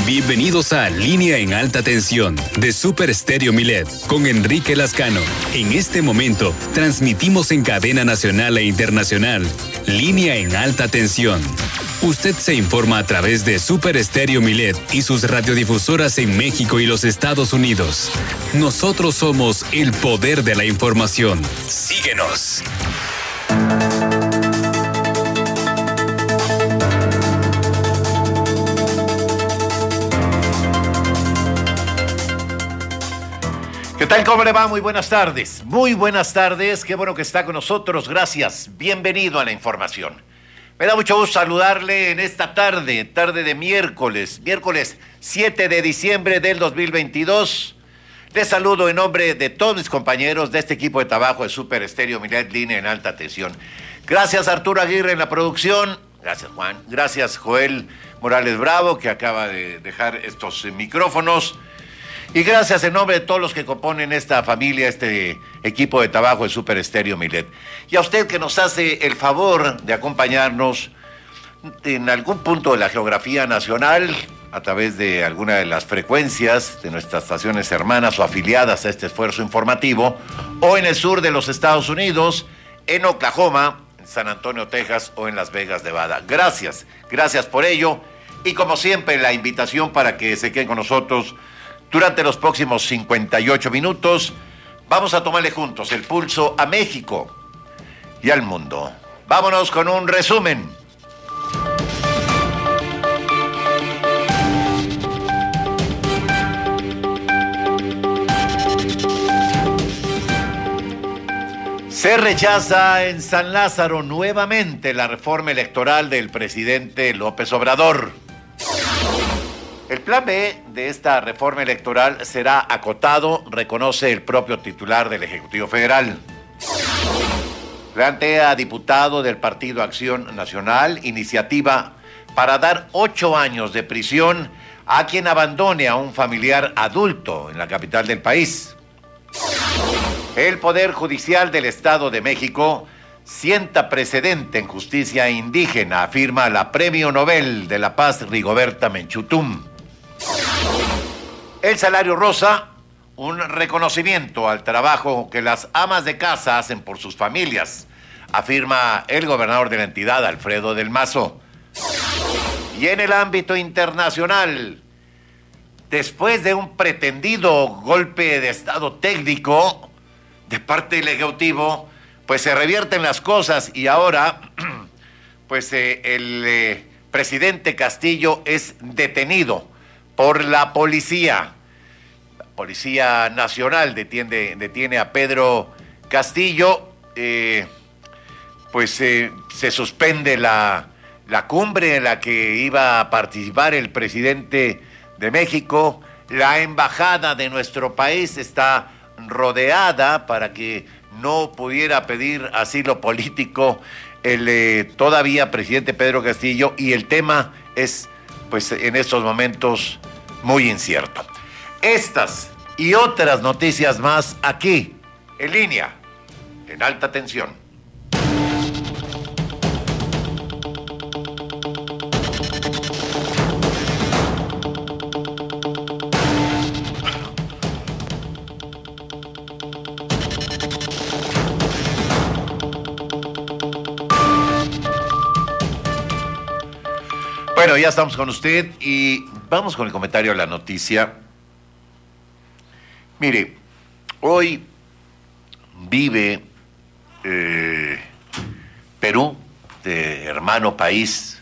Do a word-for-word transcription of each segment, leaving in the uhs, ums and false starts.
Bienvenidos a Línea en Alta Tensión de Super Estéreo Milet con Enrique Lascano. En este momento transmitimos en cadena nacional e internacional Línea en Alta Tensión. Usted se informa a través de Super Estéreo Milet y sus radiodifusoras en México y los Estados Unidos. Nosotros somos el poder de la información. Síguenos. ¿Qué tal? ¿Cómo le va? Muy buenas tardes. Muy buenas tardes. Qué bueno que está con nosotros. Gracias. Bienvenido a la información. Me da mucho gusto saludarle en esta tarde, tarde de miércoles, miércoles siete de diciembre del dos mil veintidós. Les saludo en nombre de todos mis compañeros de este equipo de trabajo de Super Estéreo Milet, Línea en Alta Tensión. Gracias Arturo Aguirre en la producción. Gracias Juan. Gracias Joel Morales Bravo, que acaba de dejar estos micrófonos. Y gracias en nombre de todos los que componen esta familia, este equipo de trabajo de Super Estéreo Milet. Y a usted que nos hace el favor de acompañarnos en algún punto de la geografía nacional, a través de alguna de las frecuencias de nuestras estaciones hermanas o afiliadas a este esfuerzo informativo, o en el sur de los Estados Unidos, en Oklahoma, en San Antonio, Texas, o en Las Vegas, Nevada. Gracias, gracias por ello. Y como siempre, la invitación para que se queden con nosotros durante los próximos cincuenta y ocho minutos. Vamos a tomarle juntos el pulso a México y al mundo. Vámonos con un resumen. Se rechaza en San Lázaro nuevamente la reforma electoral del presidente López Obrador. El plan B de esta reforma electoral será acotado, reconoce el propio titular del Ejecutivo Federal. Plantea diputado del Partido Acción Nacional iniciativa para dar ocho años de prisión a quien abandone a un familiar adulto en la capital del país. El Poder Judicial del Estado de México sienta precedente en justicia indígena, afirma la Premio Nobel de la Paz Rigoberta Menchú Tum. El salario rosa, un reconocimiento al trabajo que las amas de casa hacen por sus familias, afirma el gobernador de la entidad, Alfredo del Mazo. Y en el ámbito internacional, después de un pretendido golpe de estado técnico de parte del Ejecutivo, pues se revierten las cosas y ahora, pues eh, el eh, presidente Castillo es detenido por la policía. La Policía Nacional detiene, detiene a Pedro Castillo. Eh, pues eh, se suspende la, la cumbre en la que iba a participar el presidente de México. La embajada de nuestro país está rodeada para que no pudiera pedir asilo político el eh, todavía presidente Pedro Castillo, y el tema es, pues en estos momentos, muy incierto. Estas y otras noticias más aquí, en Línea, en Alta Tensión. Bueno, ya estamos con usted y vamos con el comentario de la noticia. Mire, hoy vive eh, Perú, de hermano país,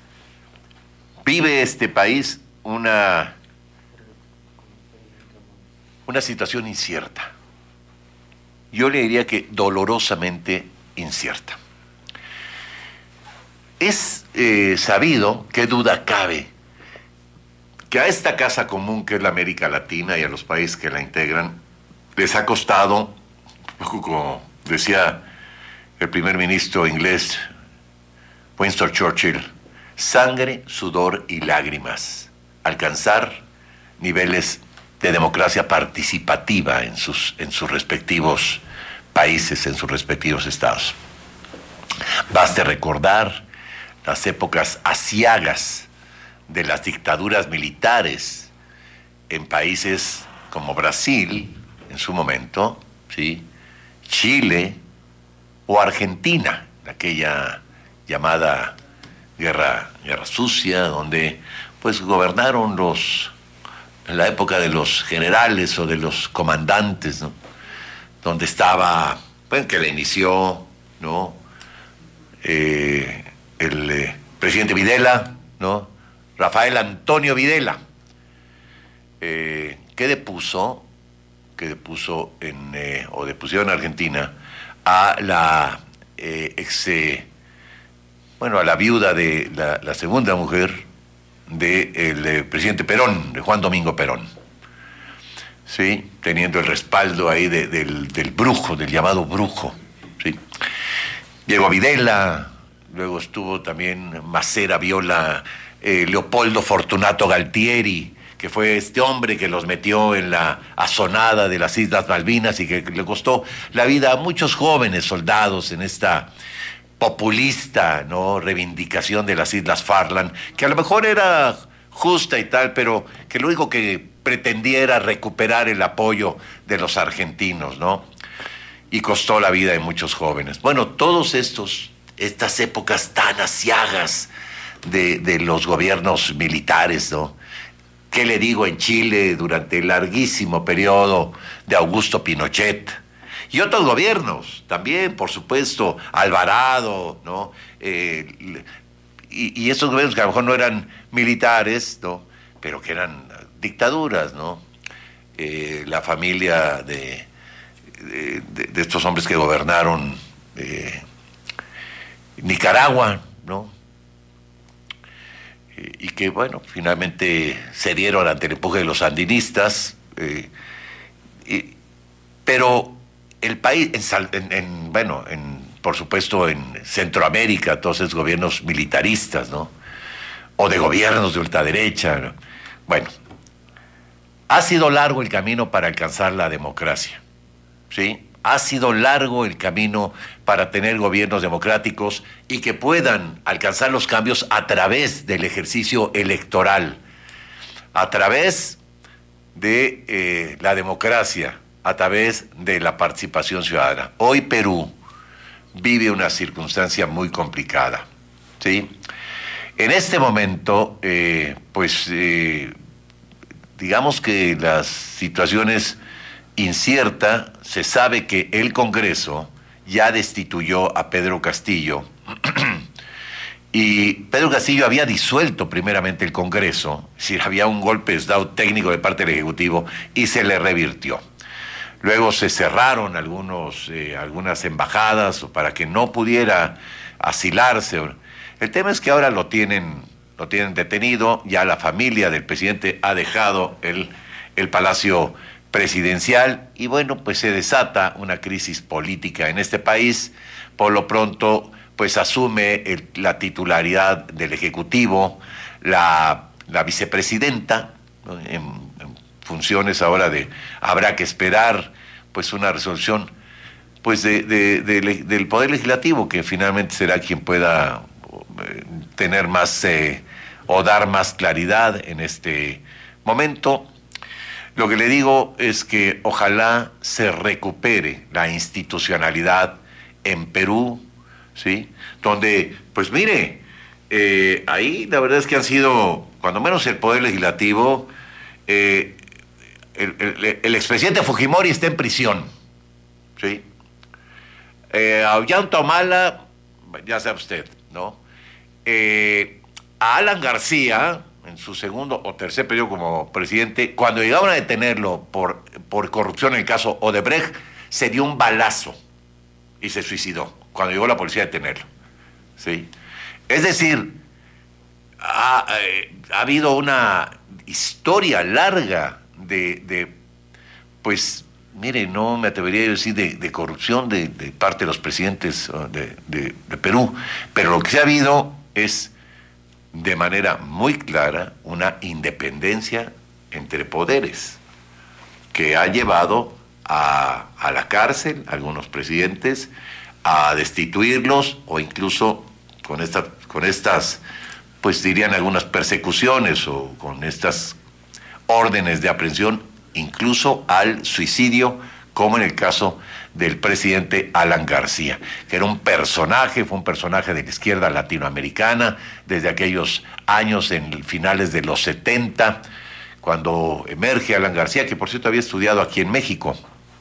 vive este país una, una situación incierta. Yo le diría que dolorosamente incierta. Es eh, sabido, qué duda cabe, que a esta casa común que es la América Latina y a los países que la integran, les ha costado, como decía el primer ministro inglés Winston Churchill, sangre, sudor y lágrimas, alcanzar niveles de democracia participativa en sus, en sus respectivos países, en sus respectivos estados. Baste recordar las épocas aciagas de las dictaduras militares en países como Brasil, en su momento, ¿sí?, Chile o Argentina, aquella llamada guerra, guerra sucia, donde pues gobernaron los, en la época de los generales o de los comandantes, ¿no?, donde estaba, pues, que le inició, ¿no?, eh, el eh, presidente Videla, ¿no?, Rafael Antonio Videla, eh, que depuso, que depuso en, eh, o depusieron en Argentina a la eh, ex, eh, bueno, a la viuda de la, la segunda mujer del de eh, presidente Perón, de Juan Domingo Perón, ¿sí?, teniendo el respaldo ahí de, del, del brujo, del llamado brujo, ¿sí? Llegó Videla, luego estuvo también Macera Viola, eh, Leopoldo Fortunato Galtieri, que fue este hombre que los metió en la azonada de las Islas Malvinas y que le costó la vida a muchos jóvenes soldados en esta populista, ¿no?, reivindicación de las Islas Farland, que a lo mejor era justa y tal, pero que lo único que pretendía era recuperar el apoyo de los argentinos, ¿no? Y costó la vida de muchos jóvenes. Bueno, todos estos, estas épocas tan aciagas de, de los gobiernos militares, ¿no? ¿Qué le digo en Chile durante el larguísimo periodo de Augusto Pinochet? Y otros gobiernos, también, por supuesto, Alvarado, ¿no? Eh, y, y estos gobiernos que a lo mejor no eran militares, ¿no?, pero que eran dictaduras, ¿no? Eh, la familia de, de, de estos hombres que gobernaron eh, Nicaragua, ¿no? Eh, y que, bueno, finalmente cedieron ante el empuje de los sandinistas, eh, y, pero el país, en, en, en, bueno, en, por supuesto en Centroamérica, todos esos gobiernos militaristas, ¿no?, o de gobiernos de ultraderecha, ¿no? Bueno, ha sido largo el camino para alcanzar la democracia, ¿sí? Ha sido largo el camino para tener gobiernos democráticos y que puedan alcanzar los cambios a través del ejercicio electoral, a través de eh, la democracia, a través de la participación ciudadana. Hoy Perú vive una circunstancia muy complicada, ¿sí? En este momento, eh, pues, eh, digamos que la situación es incierta. Se sabe que el Congreso ya destituyó a Pedro Castillo y Pedro Castillo había disuelto primeramente el Congreso, es decir, había un golpe de Estado técnico de parte del Ejecutivo y se le revirtió. Luego se cerraron algunos, eh, algunas embajadas para que no pudiera asilarse. El tema es que ahora lo tienen, lo tienen detenido, ya la familia del presidente ha dejado el, el Palacio Presidencial y bueno, pues se desata una crisis política en este país. Por lo pronto, pues asume el, la titularidad del Ejecutivo, la, la vicepresidenta, ¿no?, en, en funciones ahora de, habrá que esperar pues una resolución pues de, de, de, de, del Poder Legislativo, que finalmente será quien pueda tener más eh, o dar más claridad en este momento. Lo que le digo es que ojalá se recupere la institucionalidad en Perú, ¿sí? Donde, pues mire, eh, ahí la verdad es que han sido, cuando menos el Poder Legislativo, eh, el, el, el expresidente Fujimori está en prisión, ¿sí? Eh, a Ollanta Humala, ya sabe usted, ¿no? Eh, a Alan García, en su segundo o tercer periodo como presidente, cuando llegaron a detenerlo por, por corrupción en el caso Odebrecht, se dio un balazo y se suicidó cuando llegó la policía a detenerlo, ¿sí? Es decir, ha, eh, ha habido una historia larga de, de pues, mire, no me atrevería a decir de, de corrupción de, de parte de los presidentes de, de, de Perú, pero lo que se ha habido es de manera muy clara una independencia entre poderes que ha llevado a, a la cárcel a algunos presidentes, a destituirlos o incluso con, esta, con estas pues dirían algunas persecuciones o con estas órdenes de aprehensión, incluso al suicidio, como en el caso del presidente Alan García, que era un personaje, fue un personaje de la izquierda latinoamericana desde aquellos años en finales de los setenta, cuando emerge Alan García, que por cierto había estudiado aquí en México.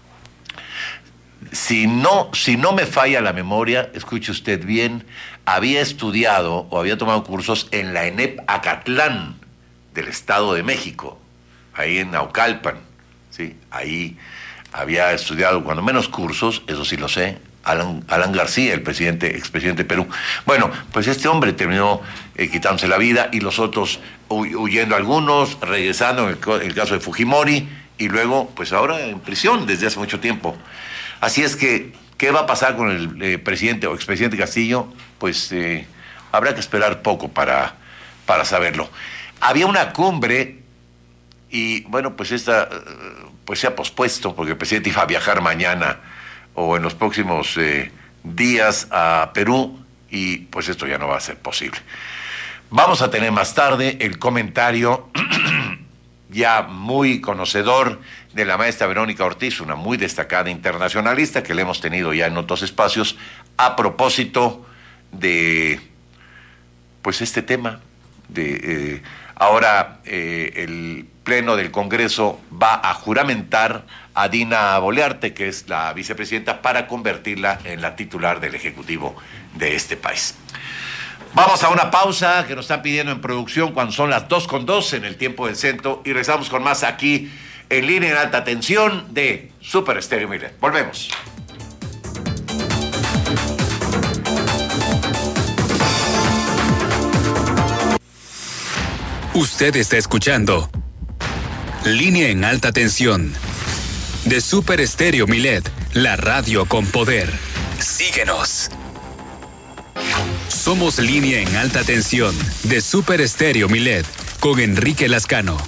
Si no, si no me falla la memoria, escuche usted bien, había estudiado o había tomado cursos en la ENEP Acatlán del Estado de México, ahí en Naucalpan, ¿sí? Ahí había estudiado cuando menos cursos, eso sí lo sé, Alan, Alan García, el presidente, expresidente de Perú. Bueno, pues este hombre terminó eh, quitándose la vida y los otros huy, huyendo algunos, regresando en el, el caso de Fujimori y luego, pues ahora en prisión desde hace mucho tiempo. Así es que, ¿qué va a pasar con el eh, presidente o expresidente Castillo? Pues eh, habrá que esperar poco para, para saberlo. Había una cumbre y, bueno, pues esta pues se ha pospuesto porque el presidente iba a viajar mañana o en los próximos eh, días a Perú y pues esto ya no va a ser posible. Vamos a tener más tarde el comentario ya muy conocedor de la maestra Verónica Ortiz, una muy destacada internacionalista que le hemos tenido ya en otros espacios, a propósito de, pues este tema, de eh, ahora eh, el Pleno del Congreso va a juramentar a Dina Boluarte, que es la vicepresidenta, para convertirla en la titular del Ejecutivo de este país. Vamos a una pausa que nos están pidiendo en producción cuando son las dos con dos en el tiempo del centro y regresamos con más aquí en Línea en Alta Tensión de Super Estéreo Milet. Volvemos. Usted está escuchando Línea en Alta Tensión de Super Estéreo Milet, la radio con poder. Síguenos. Somos Línea en Alta Tensión de Super Estéreo Milet con Enrique Lascano.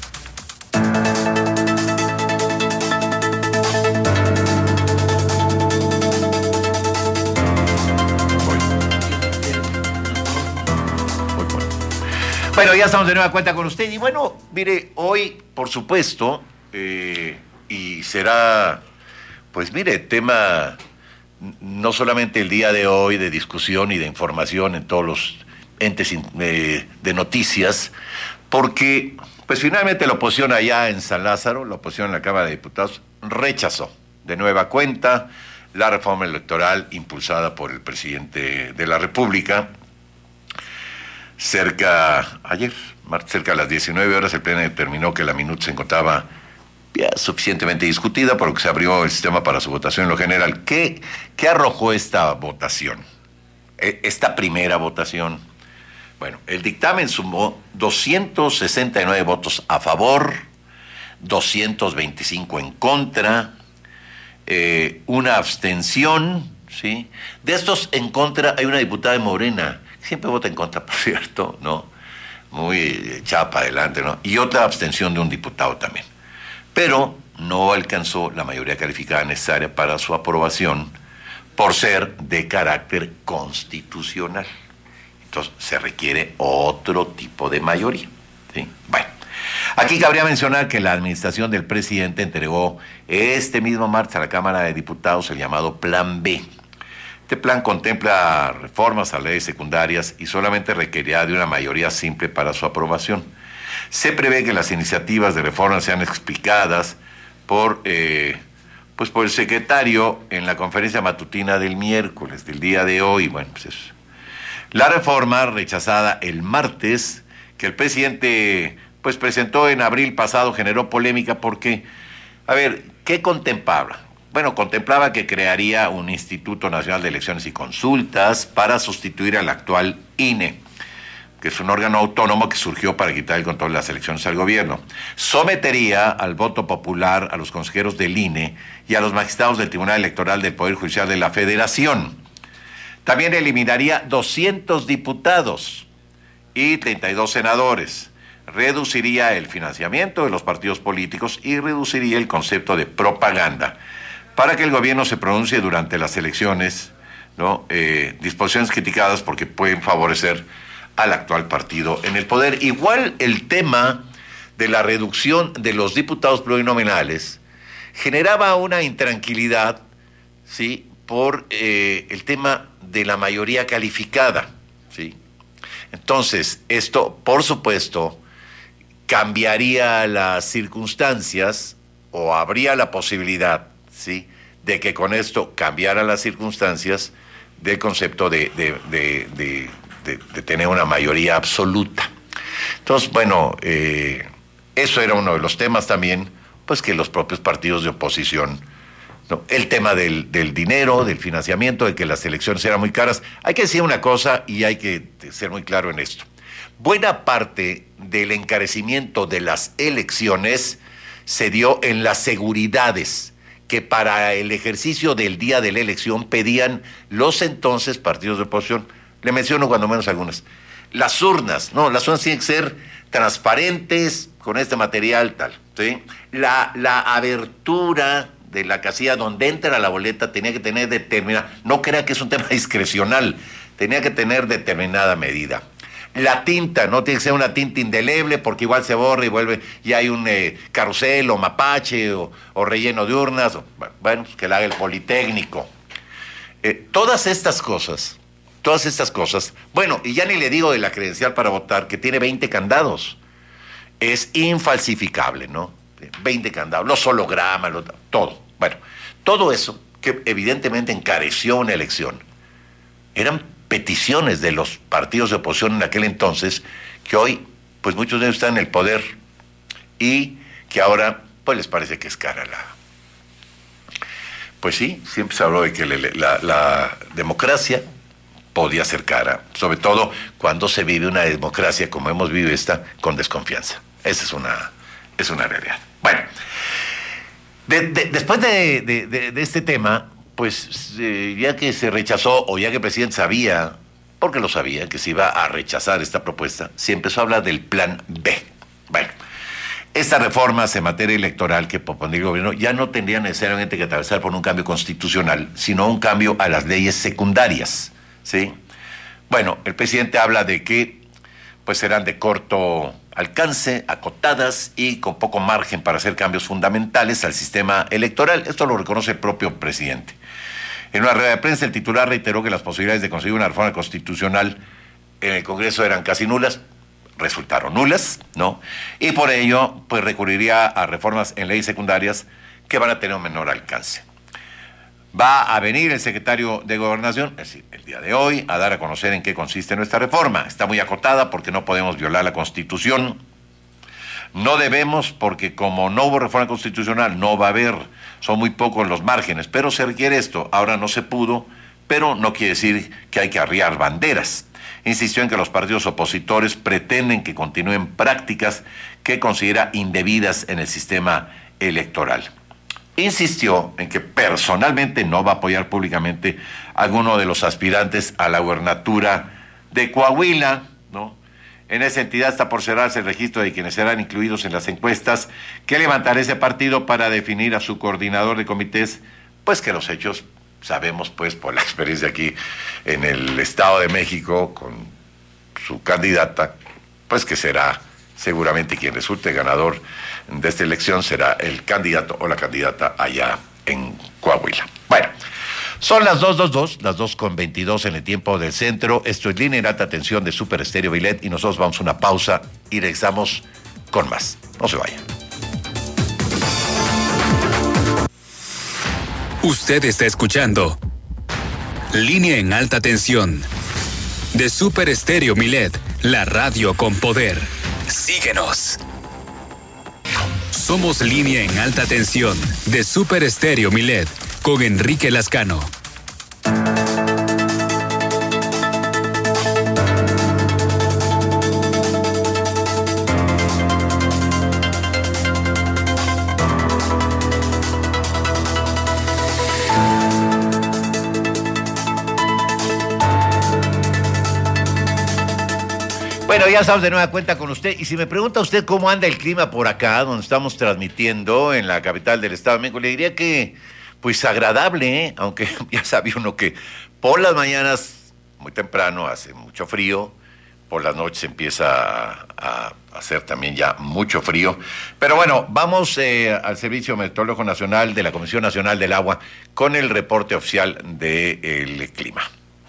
Bueno, ya estamos de nueva cuenta con usted y bueno, mire, hoy, por supuesto, eh, y será, pues mire, tema no solamente el día de hoy de discusión y de información en todos los entes eh, de noticias, porque pues finalmente la oposición allá en San Lázaro, la oposición en la Cámara de Diputados, rechazó de nueva cuenta la reforma electoral impulsada por el presidente de la República. Cerca, ayer, cerca de las diecinueve horas, el Pleno determinó que la minuta se encontraba ya suficientemente discutida, por lo que se abrió el sistema para su votación en lo general. ¿Qué, qué arrojó esta votación? Esta primera votación. Bueno, el dictamen sumó doscientos sesenta y nueve votos a favor, doscientos veinticinco en contra, eh, una abstención, ¿sí? De estos en contra hay una diputada de Morena, siempre vota en contra, por cierto, ¿no? Muy echada para adelante, ¿no? Y otra abstención de un diputado también. Pero no alcanzó la mayoría calificada necesaria para su aprobación por ser de carácter constitucional. Entonces, se requiere otro tipo de mayoría, ¿sí? Bueno, aquí cabría mencionar que la administración del presidente entregó este mismo martes a la Cámara de Diputados el llamado Plan B. Este plan contempla reformas a leyes secundarias y solamente requerirá de una mayoría simple para su aprobación. Se prevé que las iniciativas de reforma sean explicadas por, eh, pues por el secretario en la conferencia matutina del miércoles, del día de hoy. Bueno, pues eso. La reforma rechazada el martes, que el presidente pues presentó en abril pasado, generó polémica porque, a ver, ¿qué contemplaba? Bueno, contemplaba que crearía un Instituto Nacional de Elecciones y Consultas para sustituir al actual I N E, que es un órgano autónomo que surgió para quitar el control de las elecciones al gobierno. Sometería al voto popular a los consejeros del I N E y a los magistrados del Tribunal Electoral del Poder Judicial de la Federación. También eliminaría doscientos diputados y treinta y dos senadores. Reduciría el financiamiento de los partidos políticos y reduciría el concepto de propaganda para que el gobierno se pronuncie durante las elecciones, ¿no? Eh, disposiciones criticadas porque pueden favorecer al actual partido en el poder. Igual el tema de la reducción de los diputados plurinominales generaba una intranquilidad, ¿sí?, por eh, el tema de la mayoría calificada, ¿sí? Entonces, esto, por supuesto, cambiaría las circunstancias o habría la posibilidad, ¿sí?, de que con esto cambiaran las circunstancias del concepto de, de, de, de, de, de tener una mayoría absoluta. Entonces, bueno, eh, eso era uno de los temas también, pues que los propios partidos de oposición, ¿no? El tema del, del dinero, del financiamiento, de que las elecciones eran muy caras. Hay que decir una cosa y hay que ser muy claro en esto. Buena parte del encarecimiento de las elecciones se dio en las seguridades que para el ejercicio del día de la elección pedían los entonces partidos de oposición. Le menciono cuando menos algunas. Las urnas, no, las urnas tienen que ser transparentes, con este material tal, ¿sí? La, la abertura de la casilla donde entra la boleta tenía que tener determinada, no crea que es un tema discrecional, tenía que tener determinada medida. La tinta, no tiene que ser una tinta indeleble porque igual se borra y vuelve, y hay un eh, carrusel o mapache o, o relleno de urnas, o, bueno, pues que la haga el Politécnico. Eh, todas estas cosas, todas estas cosas, bueno, y ya ni le digo de la credencial para votar, que tiene veinte candados, es infalsificable, ¿no? veinte candados, los hologramas, los, todo. Bueno, todo eso que evidentemente encareció una elección, eran peticiones de los partidos de oposición en aquel entonces, que hoy, pues muchos de ellos están en el poder y que ahora, pues les parece que es cara la... Pues sí, siempre se habló de que la, la, la democracia podía ser cara, sobre todo cuando se vive una democracia como hemos vivido esta, con desconfianza. Esa es una, es una realidad. Bueno, de, de, después de, de, de, de este tema, pues eh, ya que se rechazó, o ya que el presidente sabía, porque lo sabía, que se iba a rechazar esta propuesta, se empezó a hablar del plan B. Bueno, estas reformas en materia electoral que propondría el gobierno ya no tendrían necesariamente que atravesar por un cambio constitucional, sino un cambio a las leyes secundarias, ¿sí? Bueno, el presidente habla de que pues serán de corto alcance, acotadas y con poco margen para hacer cambios fundamentales al sistema electoral. Esto lo reconoce el propio presidente. En una rueda de prensa, el titular reiteró que las posibilidades de conseguir una reforma constitucional en el Congreso eran casi nulas, resultaron nulas, ¿no? Y por ello, pues recurriría a reformas en leyes secundarias que van a tener un menor alcance. Va a venir el secretario de Gobernación, es decir, el día de hoy, a dar a conocer en qué consiste nuestra reforma. Está muy acotada porque no podemos violar la Constitución. No debemos porque como no hubo reforma constitucional, no va a haber, son muy pocos los márgenes, pero se requiere esto. Ahora no se pudo, pero no quiere decir que hay que arriar banderas. Insistió en que los partidos opositores pretenden que continúen prácticas que considera indebidas en el sistema electoral. Insistió en que personalmente no va a apoyar públicamente a alguno de los aspirantes a la gubernatura de Coahuila, ¿no? En esa entidad está por cerrarse el registro de quienes serán incluidos en las encuestas que levantará ese partido para definir a su coordinador de comités, pues que los hechos sabemos, pues, por la experiencia aquí en el Estado de México con su candidata, pues que será seguramente quien resulte ganador de esta elección será el candidato o la candidata allá en Coahuila. Bueno, son las dos veintidós, las dos con veintidós en el tiempo del centro. Esto es Línea en Alta Tensión de Super Estéreo Milet y nosotros vamos a una pausa y regresamos con más. No se vayan. Usted está escuchando Línea en Alta Tensión de Super Estéreo Milet, la radio con poder. Síguenos. Somos Línea en Alta Tensión de Super Estéreo Milet con Enrique Lascano. Bueno, ya estamos de nueva cuenta con usted. Y si me pregunta usted cómo anda el clima por acá, donde estamos transmitiendo, en la capital del Estado de México, le diría que, pues, agradable, ¿eh? Aunque ya sabe uno que por las mañanas, muy temprano, hace mucho frío, por las noches empieza a, a hacer también ya mucho frío. Pero bueno, vamos eh, al Servicio Meteorológico Nacional de la Comisión Nacional del Agua con el reporte oficial del clima.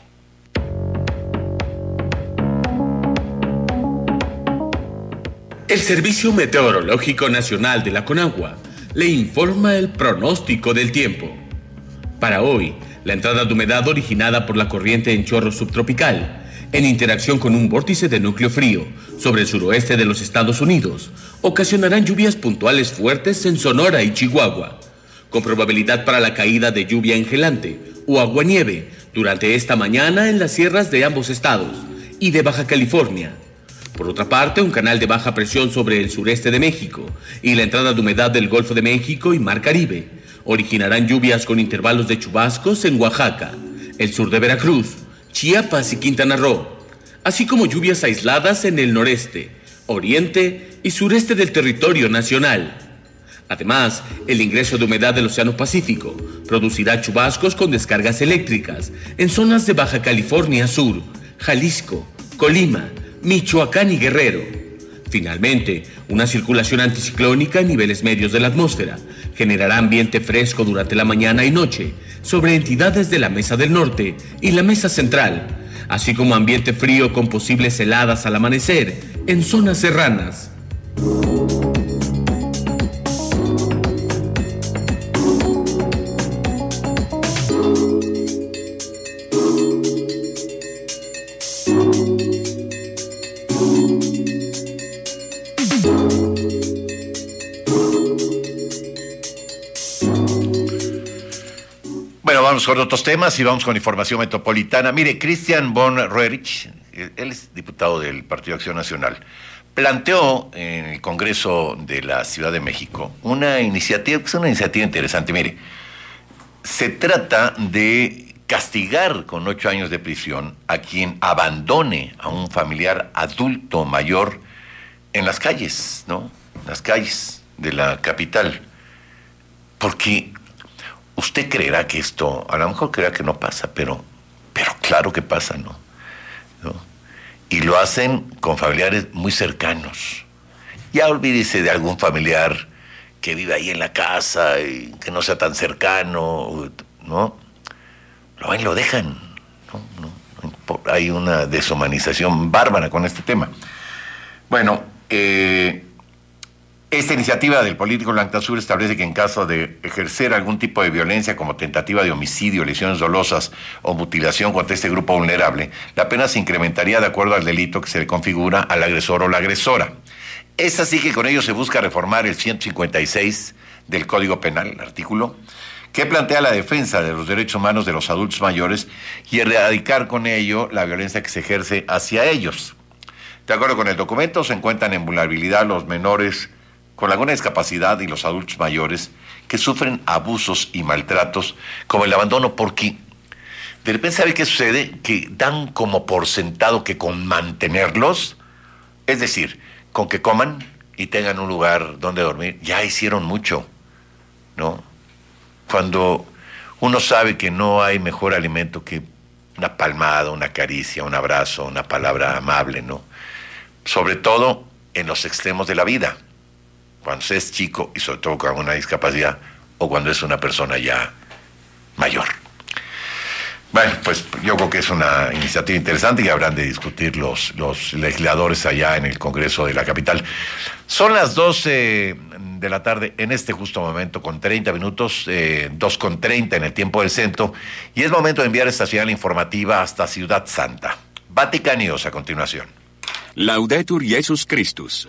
El Servicio Meteorológico Nacional de la Conagua le informa el pronóstico del tiempo. Para hoy, la entrada de humedad originada por la corriente en chorro subtropical, en interacción con un vórtice de núcleo frío sobre el suroeste de los Estados Unidos, ocasionarán lluvias puntuales fuertes en Sonora y Chihuahua, con probabilidad para la caída de lluvia engelante o aguanieve durante esta mañana en las sierras de ambos estados y de Baja California. Por otra parte, un canal de baja presión sobre el sureste de México y la entrada de humedad del Golfo de México y Mar Caribe originarán lluvias con intervalos de chubascos en Oaxaca, el sur de Veracruz, Chiapas y Quintana Roo, así como lluvias aisladas en el noreste, oriente y sureste del territorio nacional. Además, el ingreso de humedad del Océano Pacífico producirá chubascos con descargas eléctricas en zonas de Baja California Sur, Jalisco, Colima, Michoacán y Guerrero. Finalmente, una circulación anticiclónica en niveles medios de la atmósfera generará ambiente fresco durante la mañana y noche sobre entidades de la Mesa del Norte y la Mesa Central, así como ambiente frío con posibles heladas al amanecer en zonas serranas. Vamos con otros temas y vamos con información metropolitana. Mire, Christian von Roerich, él es diputado del Partido Acción Nacional, planteó en el Congreso de la Ciudad de México una iniciativa, que es una iniciativa interesante. Mire, se trata de castigar con ocho años de prisión a quien abandone a un familiar adulto mayor en las calles, ¿no? Las calles de la capital. Porque usted creerá que esto, a lo mejor creerá que no pasa, pero, pero claro que pasa, ¿no? ¿no? Y lo hacen con familiares muy cercanos. Ya olvídese de algún familiar que vive ahí en la casa y que no sea tan cercano, ¿no? Lo ven, lo dejan, ¿no? ¿no? Hay una deshumanización bárbara con este tema. Bueno, eh... esta iniciativa del político Blanquezur establece que en caso de ejercer algún tipo de violencia como tentativa de homicidio, lesiones dolosas o mutilación contra este grupo vulnerable, la pena se incrementaría de acuerdo al delito que se le configura al agresor o la agresora. Es así que con ello se busca reformar el ciento cincuenta y seis del Código Penal, el artículo, que plantea la defensa de los derechos humanos de los adultos mayores y erradicar con ello la violencia que se ejerce hacia ellos. De acuerdo con el documento, se encuentran en vulnerabilidad los menores con alguna discapacidad y los adultos mayores que sufren abusos y maltratos como el abandono, porque de repente, ¿sabe qué sucede? Que dan como por sentado que con mantenerlos, es decir, con que coman y tengan un lugar donde dormir, ya hicieron mucho, ¿no? Cuando uno sabe que no hay mejor alimento que una palmada, una caricia, un abrazo, una palabra amable, ¿no? Sobre todo en los extremos de la vida, cuando se es chico y sobre todo con alguna discapacidad o cuando es una persona ya mayor. Bueno, pues yo creo que es una iniciativa interesante y habrán de discutir los, los legisladores allá en el Congreso de la capital. Son las doce de la tarde en este justo momento con treinta minutos, eh, dos con treinta en el tiempo del centro, y es momento de enviar esta señal informativa hasta Ciudad Santa. Vatican News a continuación. Laudetur Jesus Christus.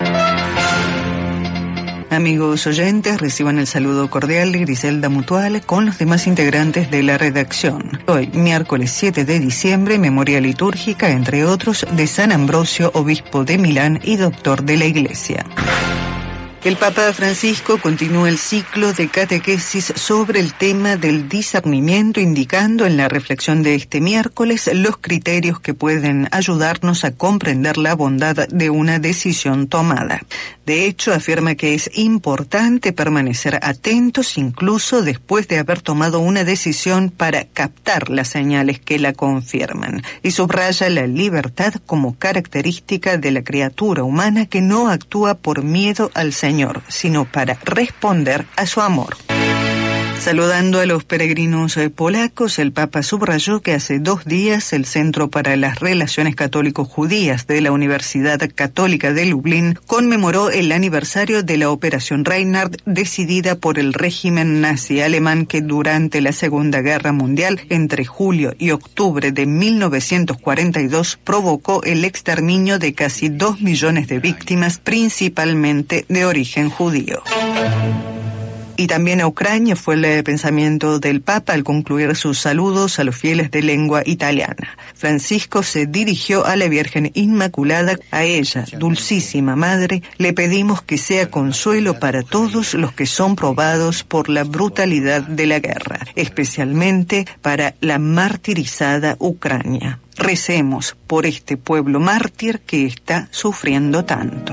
Amigos oyentes, reciban el saludo cordial de Griselda Mutual con los demás integrantes de la redacción. Hoy, miércoles siete de diciembre, memoria litúrgica, entre otros, de San Ambrosio, obispo de Milán y doctor de la Iglesia. El Papa Francisco continúa el ciclo de catequesis sobre el tema del discernimiento, indicando en la reflexión de este miércoles los criterios que pueden ayudarnos a comprender la bondad de una decisión tomada. De hecho, afirma que es importante permanecer atentos incluso después de haber tomado una decisión para captar las señales que la confirman. Y subraya la libertad como característica de la criatura humana que no actúa por miedo al Señor, sino para responder a su amor. Saludando a los peregrinos polacos, el Papa subrayó que hace dos días el Centro para las Relaciones Católico-Judías de la Universidad Católica de Lublin conmemoró el aniversario de la Operación Reinhard decidida por el régimen nazi alemán que durante la Segunda Guerra Mundial, entre julio y octubre de mil novecientos cuarenta y dos, provocó el exterminio de casi dos millones de víctimas, principalmente de origen judío. Y también a Ucrania fue el pensamiento del Papa al concluir sus saludos a los fieles de lengua italiana. Francisco se dirigió a la Virgen Inmaculada. A ella, Dulcísima Madre, le pedimos que sea consuelo para todos los que son probados por la brutalidad de la guerra, especialmente para la martirizada Ucrania. Recemos por este pueblo mártir que está sufriendo tanto.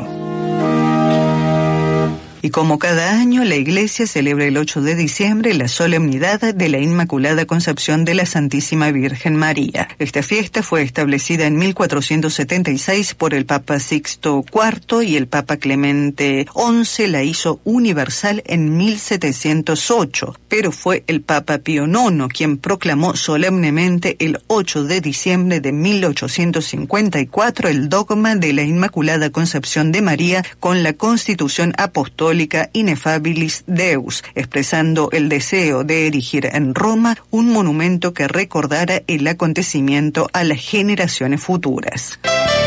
Y como cada año, la Iglesia celebra el ocho de diciembre la solemnidad de la Inmaculada Concepción de la Santísima Virgen María. Esta fiesta fue establecida en mil cuatrocientos setenta y seis por el Papa Sixto cuarto y el Papa Clemente once la hizo universal en mil setecientos ocho, pero fue el Papa Pío nono quien proclamó solemnemente el ocho de diciembre de mil ochocientos cincuenta y cuatro el dogma de la Inmaculada Concepción de María con la Constitución Apostólica Ineffabilis Deus, expresando el deseo de erigir en Roma un monumento que recordara el acontecimiento a las generaciones futuras.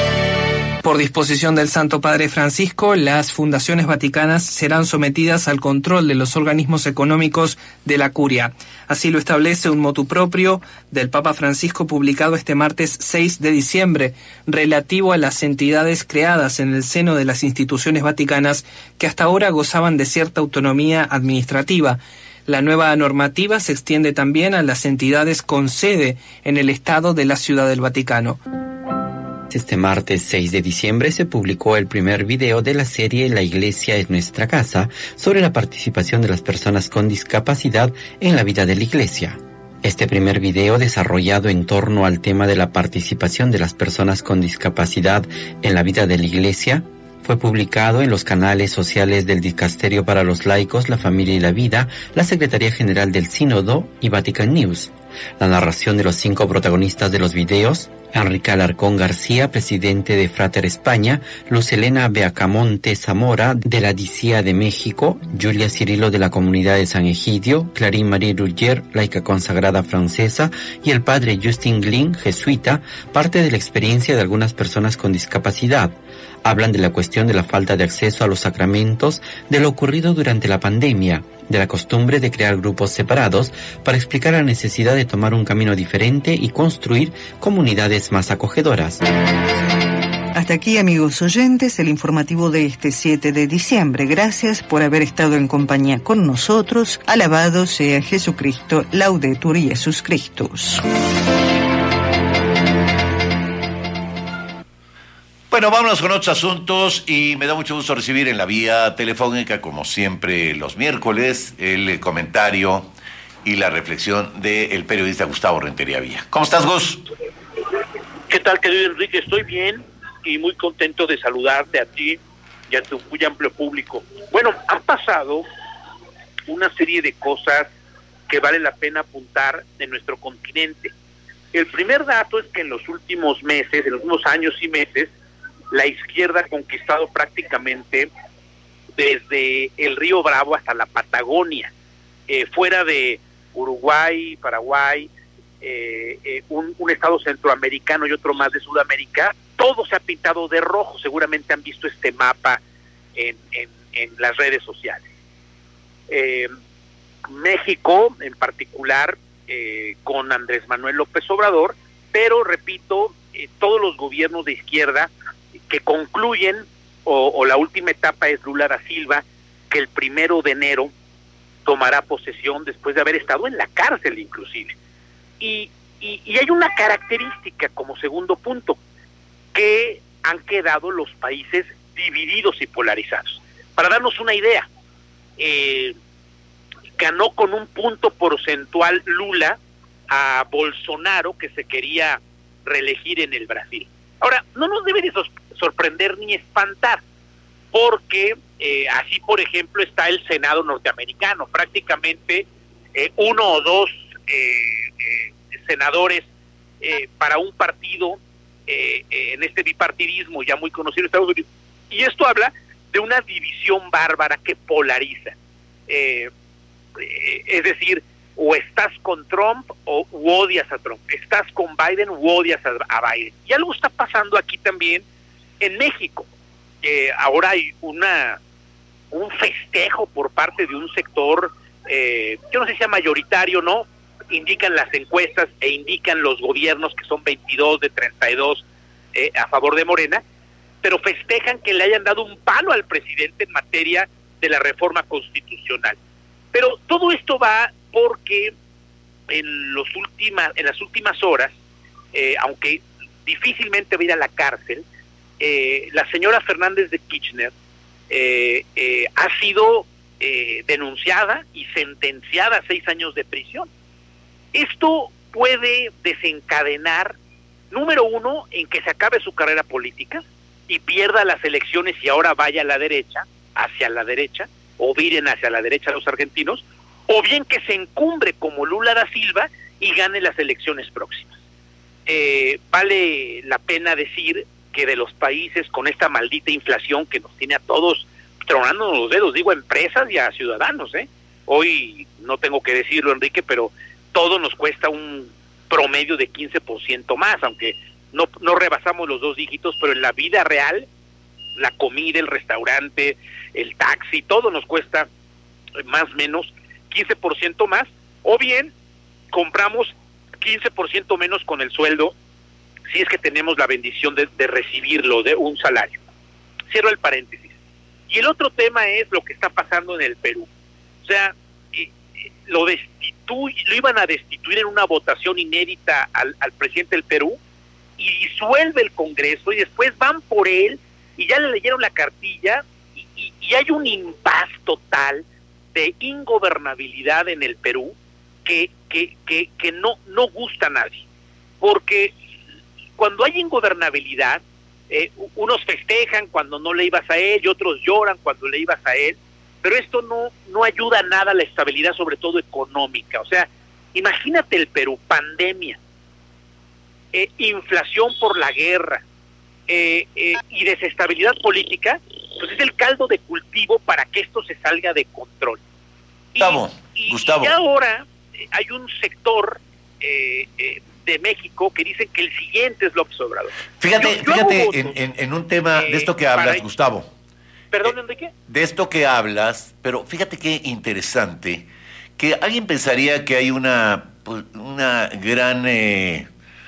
Por disposición del Santo Padre Francisco, las fundaciones vaticanas serán sometidas al control de los organismos económicos de la Curia. Así lo establece un motu proprio del Papa Francisco publicado este martes seis de diciembre, relativo a las entidades creadas en el seno de las instituciones vaticanas que hasta ahora gozaban de cierta autonomía administrativa. La nueva normativa se extiende también a las entidades con sede en el Estado de la Ciudad del Vaticano. Este martes seis de diciembre se publicó el primer video de la serie La Iglesia es nuestra casa sobre la participación de las personas con discapacidad en la vida de la Iglesia. Este primer video, desarrollado en torno al tema de la participación de las personas con discapacidad en la vida de la Iglesia, fue publicado en los canales sociales del Dicasterio para los Laicos, la Familia y la Vida, la Secretaría General del Sínodo y Vatican News. La narración de los cinco protagonistas de los videos: Enrique Alarcón García, presidente de Frater España; Luz Helena Beacamonte Zamora, de la D I C I A de México; Julia Cirilo, de la Comunidad de San Egidio; Clarín Marie Ruggier, laica consagrada francesa; y el padre Justin Glynn, jesuita, parte de la experiencia de algunas personas con discapacidad. Hablan de la cuestión de la falta de acceso a los sacramentos, de lo ocurrido durante la pandemia, de la costumbre de crear grupos separados para explicar la necesidad de tomar un camino diferente y construir comunidades más acogedoras. Hasta aquí, amigos oyentes, el informativo de este siete de diciembre. Gracias por haber estado en compañía con nosotros. Alabado sea Jesucristo, Laudetur Jesus Christus. Bueno, vámonos con otros asuntos y me da mucho gusto recibir en la vía telefónica, como siempre los miércoles, el comentario y la reflexión del periodista Gustavo Rentería Villa. ¿Cómo estás, Gus? ¿Qué tal, querido Enrique? Estoy bien y muy contento de saludarte a ti y a tu muy amplio público. Bueno, han pasado una serie de cosas que vale la pena apuntar en nuestro continente. El primer dato es que en los últimos meses, en los últimos años y meses, la izquierda ha conquistado prácticamente desde el Río Bravo hasta la Patagonia, eh, fuera de Uruguay, Paraguay, eh, eh, un, un estado centroamericano y otro más de Sudamérica. Todo se ha pintado de rojo. Seguramente han visto este mapa en, en, en las redes sociales. Eh, México, en particular, eh, con Andrés Manuel López Obrador, pero repito, eh, todos los gobiernos de izquierda que concluyen, o, o la última etapa es Lula da Silva, que el primero de enero tomará posesión después de haber estado en la cárcel inclusive. Y, y, y hay una característica como segundo punto, que han quedado los países divididos y polarizados. Para darnos una idea, eh, ganó con un punto porcentual Lula a Bolsonaro, que se quería reelegir en el Brasil. Ahora, no nos debe de sorprender ni espantar, porque eh, así, por ejemplo, está el Senado norteamericano. Prácticamente eh, uno o dos eh, eh, senadores eh, para un partido eh, eh, en este bipartidismo ya muy conocido en Estados Unidos. Y esto habla de una división bárbara que polariza. Eh, eh, es decir, o estás con Trump o u odias a Trump, estás con Biden u odias a, a Biden. Y algo está pasando aquí también en México. Eh, ahora hay una un festejo por parte de un sector, eh, yo no sé si sea mayoritario, ¿no? Indican las encuestas e indican los gobiernos que son veintidós de treinta y dos eh, a favor de Morena, pero festejan que le hayan dado un palo al presidente en materia de la reforma constitucional. Pero todo esto va porque en los últimas en las últimas horas, eh, aunque difícilmente va a ir a la cárcel, eh, la señora Fernández de Kirchner eh, eh, ha sido eh, denunciada y sentenciada a seis años de prisión. Esto puede desencadenar, número uno, en que se acabe su carrera política y pierda las elecciones y ahora vaya a la derecha, hacia la derecha, o viren hacia la derecha los argentinos, o bien que se encumbre como Lula da Silva y gane las elecciones próximas. Eh, vale la pena decir que de los países con esta maldita inflación que nos tiene a todos tronando los dedos, digo a empresas y a ciudadanos, ¿eh? Hoy no tengo que decirlo, Enrique, pero todo nos cuesta un promedio de quince por ciento más, aunque no, no rebasamos los dos dígitos, pero en la vida real, la comida, el restaurante, el taxi, todo nos cuesta más o menos quince por ciento más, o bien compramos quince por ciento menos con el sueldo, si es que tenemos la bendición de, de recibirlo, de un salario. Cierro el paréntesis. Y el otro tema es lo que está pasando en el Perú. O sea, eh, eh, lo destituye, lo iban a destituir en una votación inédita al, al presidente del Perú, y disuelve el Congreso, y después van por él, y ya le leyeron la cartilla, y, y, y hay un impasse total de ingobernabilidad en el Perú que, que, que, que no, no gusta a nadie. Porque cuando hay ingobernabilidad, eh, unos festejan cuando no le ibas a él y otros lloran cuando le ibas a él, pero esto no, no ayuda a nada a la estabilidad, sobre todo económica. O sea, imagínate el Perú, pandemia, eh, inflación por la guerra eh, eh, y desestabilidad política, pues es el caldo de cultivo para que esto se salga de control. Y, Gustavo, y, Gustavo. y ahora eh, hay un sector eh, eh, de México que dicen que el siguiente es López Obrador. Fíjate, Yo- yo fíjate hago en, votos, en, en un tema eh, de esto que hablas, para- Gustavo. Perdón, eh, Enrique. De esto que hablas, pero fíjate qué interesante, que alguien pensaría que hay una, pues, una gran, eh,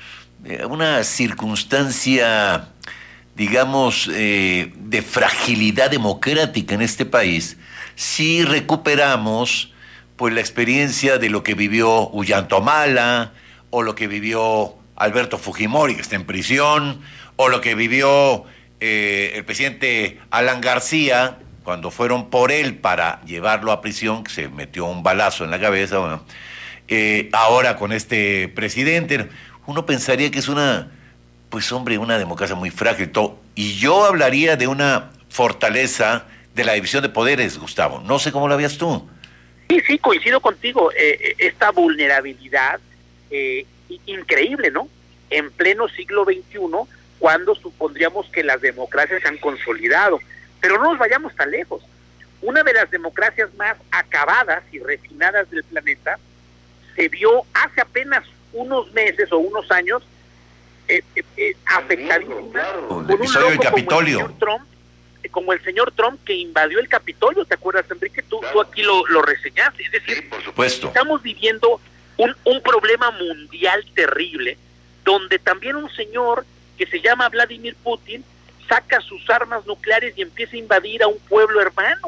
eh, una circunstancia, digamos, eh, de fragilidad democrática en este país, si recuperamos pues la experiencia de lo que vivió Ollanta Humala, o lo que vivió Alberto Fujimori, que está en prisión, o lo que vivió eh, el presidente Alan García, cuando fueron por él para llevarlo a prisión, que se metió un balazo en la cabeza. Bueno, eh, ahora con este presidente, uno pensaría que es una, pues hombre, una democracia muy frágil. Todo. Y yo hablaría de una fortaleza de la división de poderes, Gustavo. No sé cómo lo veas tú. Sí, sí, coincido contigo. Eh, esta vulnerabilidad eh, increíble, ¿no? En pleno siglo veintiuno, cuando supondríamos que las democracias se han consolidado. Pero no nos vayamos tan lejos. Una de las democracias más acabadas y refinadas del planeta se vio hace apenas unos meses o unos años eh, eh, eh, afectadísima El con un episodio del loco como el Capitolio. señor Trump, eh, como el señor Trump que invadió el Capitolio. ¿Te acuerdas, Enrique? Tú, tú aquí lo, lo reseñaste. Es decir, Por supuesto. estamos viviendo un, un problema mundial terrible, donde también un señor que se llama Vladimir Putin saca sus armas nucleares y empieza a invadir a un pueblo hermano,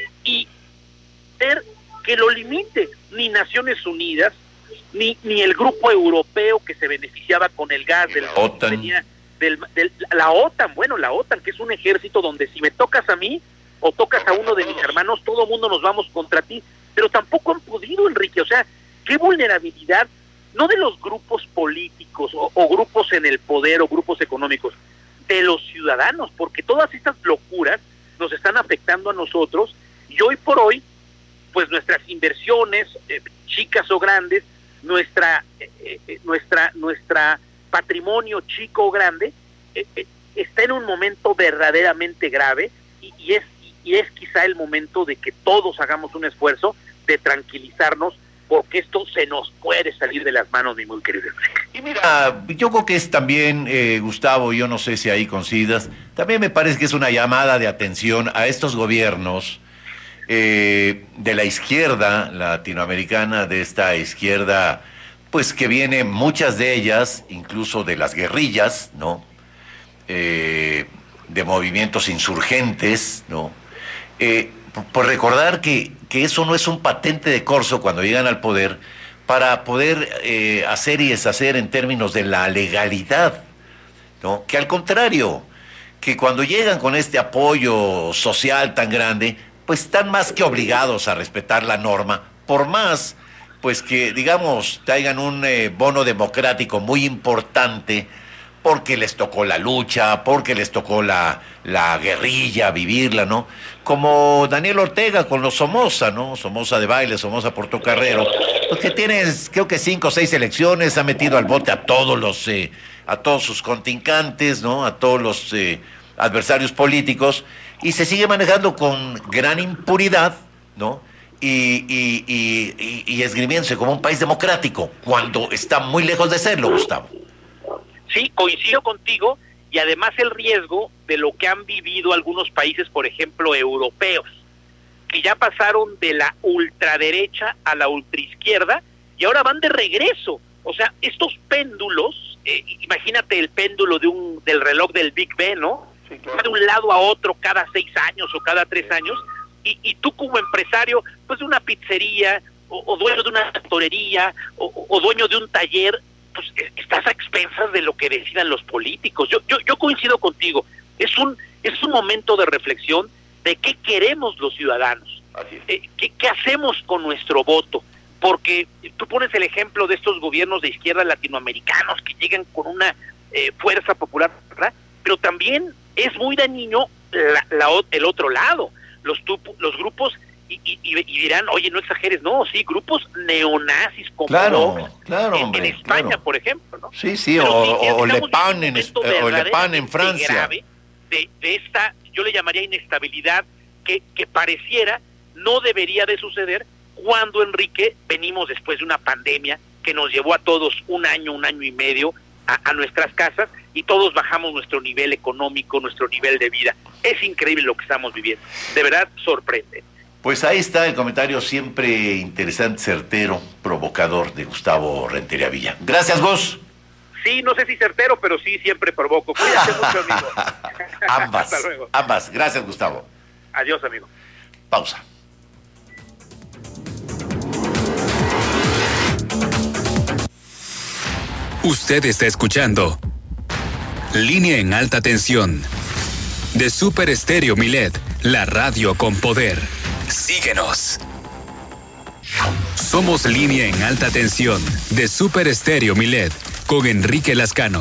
y ver que lo limite ni Naciones Unidas ni ni el grupo europeo que se beneficiaba con el gas de la OTAN. venía del, del, la OTAN, bueno, la OTAN, que es un ejército donde si me tocas a mí o tocas a uno de mis hermanos, todo el mundo nos vamos contra ti, pero tampoco han podido, Enrique, o sea, qué vulnerabilidad, no de los grupos políticos o, o grupos en el poder o grupos económicos, de los ciudadanos, porque todas estas locuras nos están afectando a nosotros, y hoy por hoy, pues nuestras inversiones, eh, chicas o grandes, nuestra, eh, eh, nuestra, nuestra patrimonio chico o grande, eh, eh, está en un momento verdaderamente grave, y, y es y es quizá el momento de que todos hagamos un esfuerzo de tranquilizarnos, porque esto se nos puede salir de las manos, mi muy querido Enrique. Y mira, yo creo que es también, eh, Gustavo, yo no sé si ahí coincidas, también me parece que es una llamada de atención a estos gobiernos eh, de la izquierda latinoamericana, de esta izquierda, pues que viene muchas de ellas, incluso de las guerrillas, ¿no? Eh, de movimientos insurgentes, ¿no? Eh, por recordar que, que eso no es un patente de corso cuando llegan al poder para poder eh, hacer y deshacer en términos de la legalidad, ¿no? Que al contrario, que cuando llegan con este apoyo social tan grande, pues están más que obligados a respetar la norma, por más pues que, digamos, traigan un eh, bono democrático muy importante, porque les tocó la lucha, porque les tocó la, la guerrilla, vivirla, ¿no? Como Daniel Ortega con los Somoza, ¿no? Somoza de baile, Somoza Portocarrero, pues que tiene, creo que cinco o seis elecciones, ha metido al bote a todos los, eh, a todos sus contrincantes, ¿no? A todos los eh, adversarios políticos, y se sigue manejando con gran impunidad, ¿no? Y, y, y, y, y esgrimiéndose como un país democrático, cuando está muy lejos de serlo, Gustavo. Sí, coincido contigo, y además el riesgo de lo que han vivido algunos países, por ejemplo, europeos, que ya pasaron de la ultraderecha a la ultraizquierda y ahora van de regreso. O sea, estos péndulos, eh, imagínate el péndulo de un del reloj del Big Ben, ¿no? Sí, claro. Va de un lado a otro cada seis años o cada tres años, y, y tú como empresario, pues de una pizzería, o, o dueño de una torería, o, o dueño de un taller, pues estás a expensas de lo que decidan los políticos. Yo, yo, yo coincido contigo. Es un, es un momento de reflexión de qué queremos los ciudadanos, eh, qué, qué hacemos con nuestro voto, porque tú pones el ejemplo de estos gobiernos de izquierda latinoamericanos que llegan con una eh, fuerza popular, ¿verdad? Pero también es muy dañino la, la, el otro lado, los, tupo, los grupos. Y, y, y dirán, oye, no exageres, no, sí, grupos neonazis como claro, Vox, claro, en, hombre, en España, claro. por ejemplo, ¿no? Sí, sí, Pero o, sí, o Le Pen en, en, o Le Pen en Francia. Grave de, de esta, yo le llamaría inestabilidad, que, que pareciera no debería de suceder cuando, Enrique, venimos después de una pandemia que nos llevó a todos un año, un año y medio a, a nuestras casas, y todos bajamos nuestro nivel económico, nuestro nivel de vida. Es increíble lo que estamos viviendo, de verdad sorprende. Pues ahí está el comentario siempre interesante, certero, provocador de Gustavo Rentería Villa. Gracias, Gus. Sí, no sé si certero, pero sí siempre provoco. Cuídate mucho, amigo. Ambas, Hasta luego. ambas. Gracias, Gustavo. Adiós, amigo. Pausa. Usted está escuchando Línea en Alta Tensión de Super Estéreo Milet, la radio con poder. Síguenos. Somos Línea en Alta Tensión de Super Estéreo Milet con Enrique Lascano.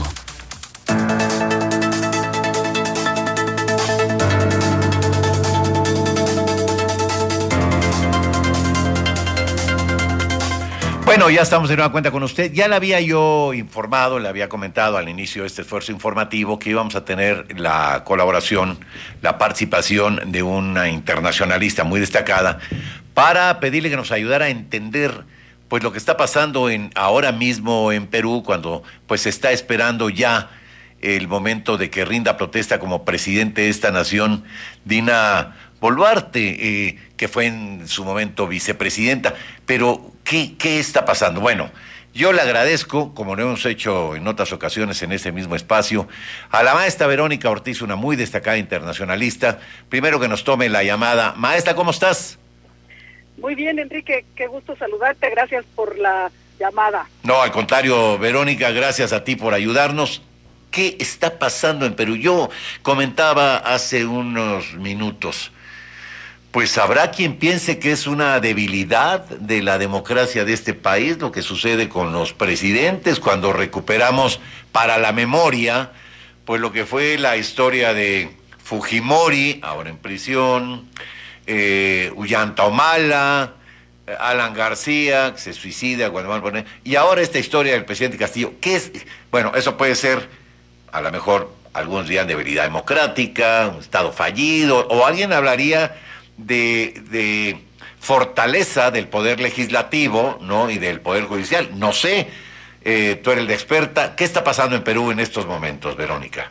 Bueno, ya estamos de nueva cuenta con usted. Ya le había yo informado, le había comentado al inicio de este esfuerzo informativo que íbamos a tener la colaboración, la participación de una internacionalista muy destacada para pedirle que nos ayudara a entender pues lo que está pasando en ahora mismo en Perú, cuando pues se está esperando ya el momento de que rinda protesta como presidente de esta nación Dina Boluarte, eh, que fue en su momento vicepresidenta. Pero, ¿qué, qué está pasando? Bueno, yo le agradezco, como lo hemos hecho en otras ocasiones en ese mismo espacio, a la maestra Verónica Ortiz, una muy destacada internacionalista, primero que nos tome la llamada. Maestra, ¿cómo estás? Muy bien, Enrique, qué gusto saludarte, gracias por la llamada. No, al contrario, Verónica, gracias a ti por ayudarnos. ¿Qué está pasando en Perú? Yo comentaba hace unos minutos, pues habrá quien piense que es una debilidad de la democracia de este país, lo que sucede con los presidentes cuando recuperamos para la memoria, pues lo que fue la historia de Fujimori, ahora en prisión, eh, Ollanta Humala, Alan García, que se suicida cuando van a poner, y ahora esta historia del presidente Castillo. ¿Qué es? Bueno, eso puede ser, a lo mejor, algunos dirían debilidad democrática, un Estado fallido, o alguien hablaría de, de fortaleza del poder legislativo, ¿no? Y del poder judicial. No sé, eh, tú eres la experta. ¿Qué está pasando en Perú en estos momentos, Verónica?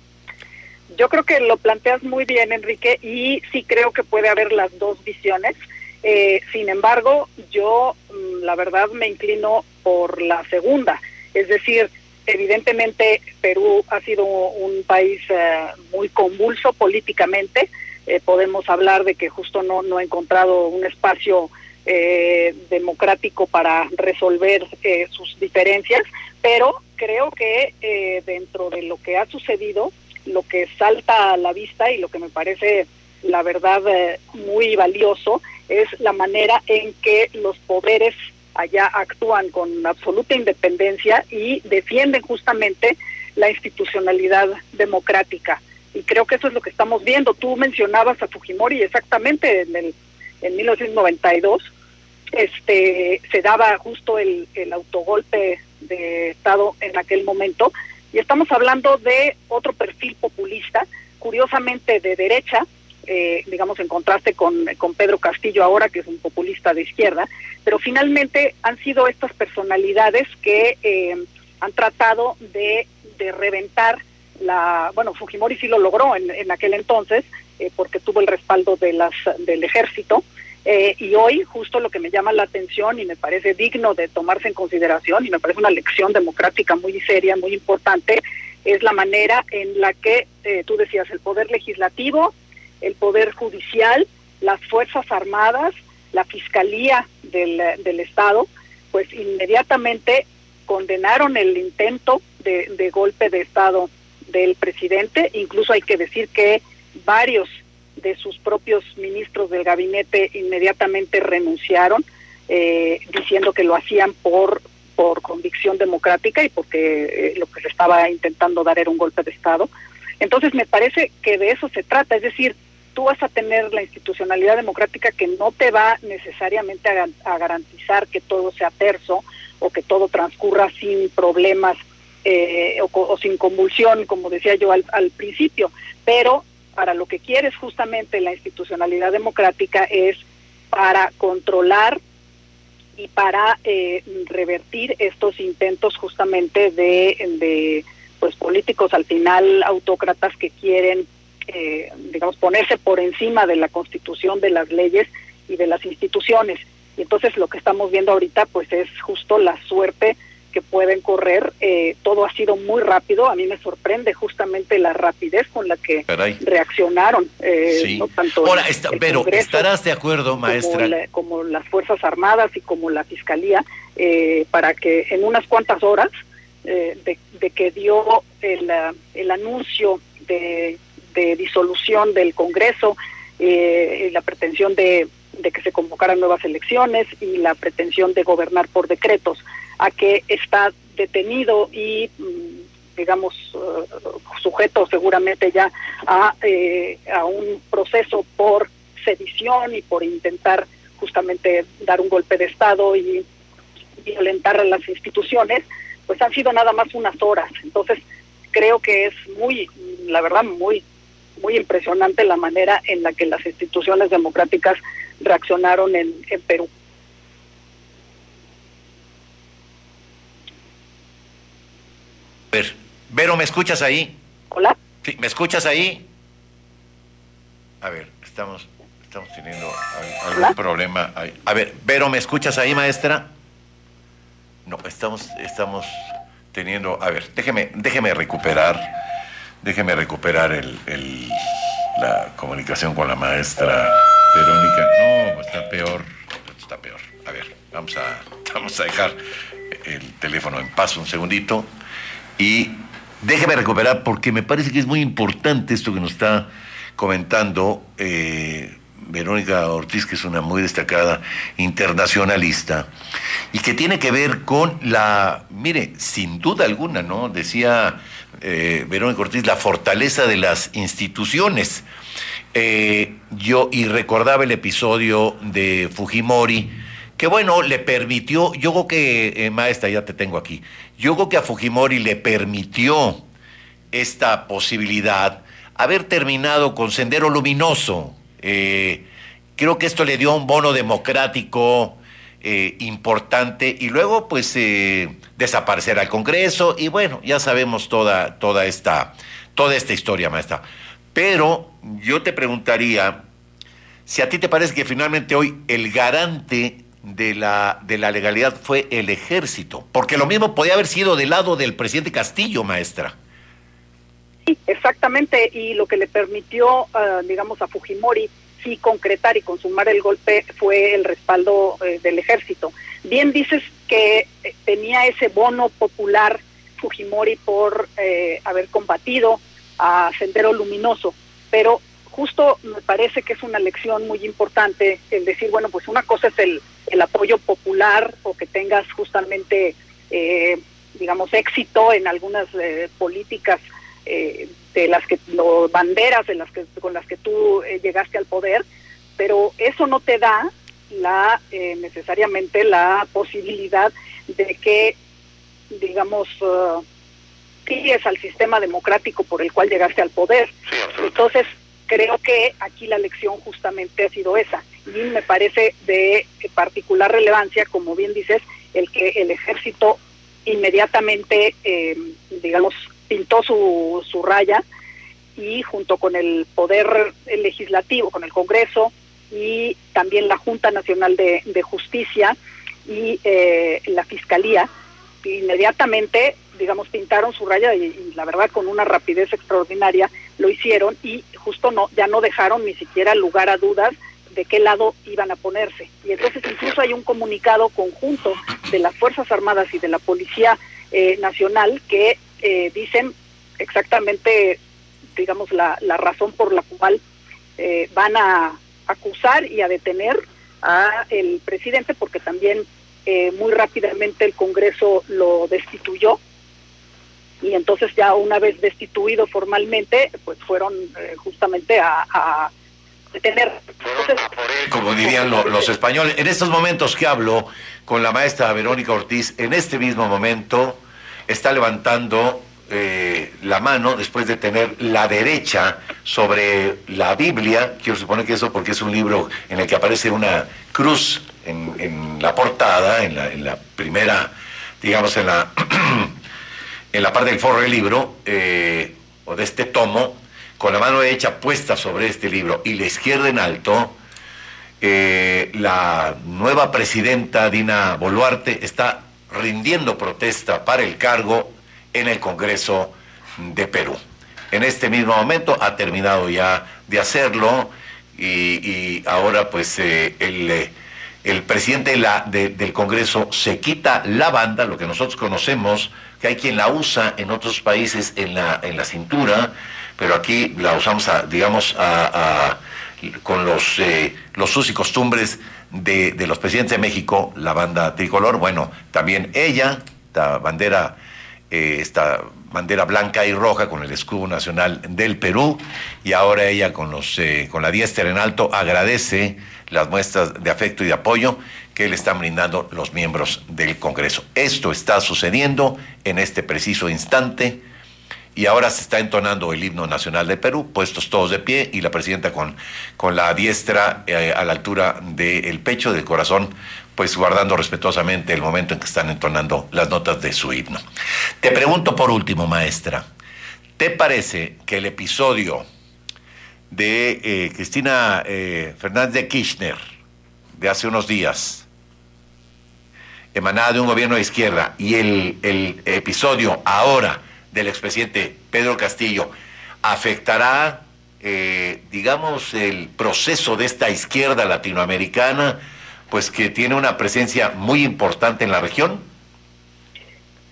Yo creo que lo planteas muy bien, Enrique, y sí creo que puede haber las dos visiones. Eh, sin embargo, yo la verdad me inclino por la segunda. Es decir, evidentemente Perú ha sido un país eh, muy convulso políticamente. Eh, podemos hablar de que justo no, no ha encontrado un espacio eh, democrático para resolver eh, sus diferencias, pero creo que eh, dentro de lo que ha sucedido, lo que salta a la vista y lo que me parece la verdad eh, muy valioso es la manera en que los poderes allá actúan con absoluta independencia y defienden justamente la institucionalidad democrática. Y creo que eso es lo que estamos viendo. Tú mencionabas a Fujimori, exactamente en el en mil novecientos noventa y dos este se daba justo el, el autogolpe de Estado en aquel momento, y estamos hablando de otro perfil populista, curiosamente de derecha, eh, digamos en contraste con, con Pedro Castillo ahora, que es un populista de izquierda, pero finalmente han sido estas personalidades que eh, han tratado de, de reventar la, bueno, Fujimori sí lo logró en, en aquel entonces, eh, porque tuvo el respaldo de las del ejército, eh, y hoy justo lo que me llama la atención y me parece digno de tomarse en consideración, y me parece una lección democrática muy seria, muy importante, es la manera en la que, eh, tú decías, el poder legislativo, el poder judicial, las Fuerzas Armadas, la Fiscalía del, del Estado, pues inmediatamente condenaron el intento de, de golpe de Estado del presidente. Incluso hay que decir que varios de sus propios ministros del gabinete inmediatamente renunciaron, eh, diciendo que lo hacían por por convicción democrática y porque eh, lo que se estaba intentando dar era un golpe de Estado. Entonces me parece que de eso se trata, es decir, tú vas a tener la institucionalidad democrática que no te va necesariamente a, a garantizar que todo sea terso o que todo transcurra sin problemas eh, o, o sin convulsión, como decía yo al, al principio, pero para lo que quieres justamente la institucionalidad democrática es para controlar y para eh, revertir estos intentos justamente de, de pues políticos al final autócratas que quieren eh, digamos ponerse por encima de la Constitución, de las leyes y de las instituciones. Y entonces lo que estamos viendo ahorita pues es justo la suerte que pueden correr. Eh, todo ha sido muy rápido. A mí me sorprende justamente la rapidez con la que Caray. reaccionaron. Eh, sí. no tanto Ahora, el, está, el pero Congreso, estarás de acuerdo, maestra, como, la, como las Fuerzas Armadas y como la Fiscalía, eh, para que en unas cuantas horas eh, de, de que dio el, el anuncio de, de disolución del Congreso, eh, y la pretensión de, de que se convocaran nuevas elecciones y la pretensión de gobernar por decretos, a que está detenido y, digamos, uh, sujeto seguramente ya a, eh, a un proceso por sedición y por intentar justamente dar un golpe de Estado y violentar a las instituciones, pues han sido nada más unas horas. Entonces, creo que es muy, la verdad, muy, muy impresionante la manera en la que las instituciones democráticas reaccionaron en, en Perú. A ver, Vero, ¿me escuchas ahí? Hola. Sí, ¿me escuchas ahí? A ver, estamos, estamos teniendo algún ¿Hola? problema ahí. A ver, Vero, ¿me escuchas ahí, maestra? No, estamos, estamos teniendo, a ver, déjeme, déjeme recuperar, déjeme recuperar el, el, la comunicación con la maestra Verónica. No, está peor, está peor. A ver, vamos a, vamos a dejar el teléfono en paz un segundito. Y déjeme recuperar porque me parece que es muy importante esto que nos está comentando eh, Verónica Ortiz, que es una muy destacada internacionalista, y que tiene que ver con la, mire, sin duda alguna, ¿no? Decía eh, Verónica Ortiz, la fortaleza de las instituciones. Eh, yo, y recordaba el episodio de Fujimori, que bueno, le permitió, yo creo que, eh, maestra, ya te tengo aquí, yo creo que a Fujimori le permitió esta posibilidad haber terminado con Sendero Luminoso. Eh, creo que esto le dio un bono democrático eh, importante, y luego pues eh, desaparecer al Congreso, y bueno, ya sabemos toda, toda, esta, toda esta historia, maestra. Pero yo te preguntaría si a ti te parece que finalmente hoy el garante de la, de la legalidad fue el ejército, porque lo mismo podía haber sido del lado del presidente Castillo, maestra. Sí, exactamente, y lo que le permitió, uh, digamos, a Fujimori sí concretar y consumar el golpe fue el respaldo eh, del ejército. Bien dices que eh, tenía ese bono popular Fujimori por eh, haber combatido a Sendero Luminoso, pero justo me parece que es una lección muy importante el decir, bueno, pues una cosa es el, el apoyo popular, o que tengas justamente, eh, digamos, éxito en algunas eh, políticas eh, de las que, lo, banderas de las que, con las que tú eh, llegaste al poder, pero eso no te da la eh, necesariamente la posibilidad de que, digamos, uh, sigues al sistema democrático por el cual llegaste al poder. Sí, entonces creo que aquí la lección justamente ha sido esa, y me parece de particular relevancia, como bien dices, el que el ejército inmediatamente, eh, digamos, pintó su, su raya, y junto con el poder legislativo, con el Congreso y también la Junta Nacional de, de Justicia y eh, la Fiscalía, inmediatamente, digamos, pintaron su raya, y, y la verdad con una rapidez extraordinaria lo hicieron, y justo no ya no dejaron ni siquiera lugar a dudas de qué lado iban a ponerse. Y entonces incluso hay un comunicado conjunto de las Fuerzas Armadas y de la Policía eh, Nacional que eh, dicen exactamente, digamos, la, la razón por la cual eh, van a acusar y a detener a el presidente, porque también eh, muy rápidamente el Congreso lo destituyó, y entonces ya una vez destituido formalmente, pues fueron eh, justamente a, a detener. Entonces, como dirían lo, los españoles. En estos momentos que hablo con la maestra Verónica Ortiz, en este mismo momento está levantando eh, la mano después de tener la derecha sobre la Biblia. Quiero suponer que eso porque es un libro en el que aparece una cruz en, en la portada, en la, en la primera, digamos, en la en la parte del forro del libro, eh, o de este tomo, con la mano derecha puesta sobre este libro y la izquierda en alto. Eh, la nueva presidenta Dina Boluarte está rindiendo protesta para el cargo en el Congreso de Perú. En este mismo momento ha terminado ya de hacerlo, y, y ahora pues eh, el, eh, el presidente de la, de, del Congreso se quita la banda, lo que nosotros conocemos, que hay quien la usa en otros países en la, en la cintura, pero aquí la usamos, a, digamos, a, a, con los, eh, los usos y costumbres de, de los presidentes de México, la banda tricolor. Bueno, también ella, esta bandera, eh, esta bandera blanca y roja con el escudo nacional del Perú, y ahora ella con, los, eh, con la diestra en alto agradece las muestras de afecto y de apoyo que le están brindando los miembros del Congreso. Esto está sucediendo en este preciso instante, y ahora se está entonando el himno nacional de Perú, puestos todos de pie, y la presidenta con, con la diestra eh, a la altura del pecho, del corazón, pues guardando respetuosamente el momento en que están entonando las notas de su himno. Te pregunto por último, maestra, ¿te parece que el episodio de eh, Cristina eh, Fernández de Kirchner de hace unos días, emanada de un gobierno de izquierda, y el, el episodio ahora del expresidente Pedro Castillo, afectará, eh, digamos, el proceso de esta izquierda latinoamericana, pues que tiene una presencia muy importante en la región?